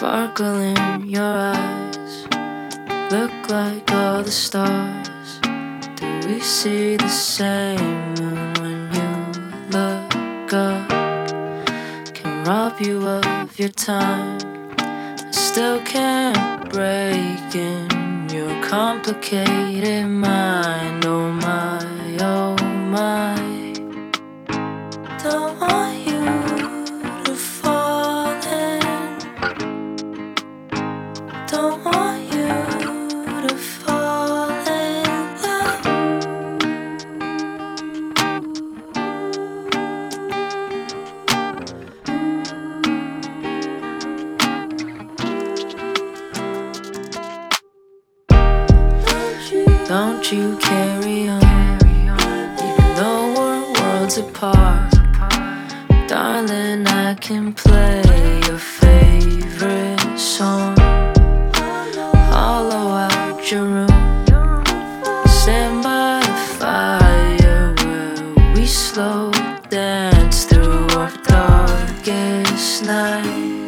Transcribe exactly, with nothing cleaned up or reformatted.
sparkle in your eyes look like all the stars. Do we see the same moon when you look up? Can rob you of your time, I still can't break in your complicated mind. Oh my, oh my. Don't want you to fall in. Don't want you to fall in love. Don't you carry on, even though we're worlds apart. Darling, I can play your favorite song, hollow out your room, stand by the fire where we slow dance through our darkest night.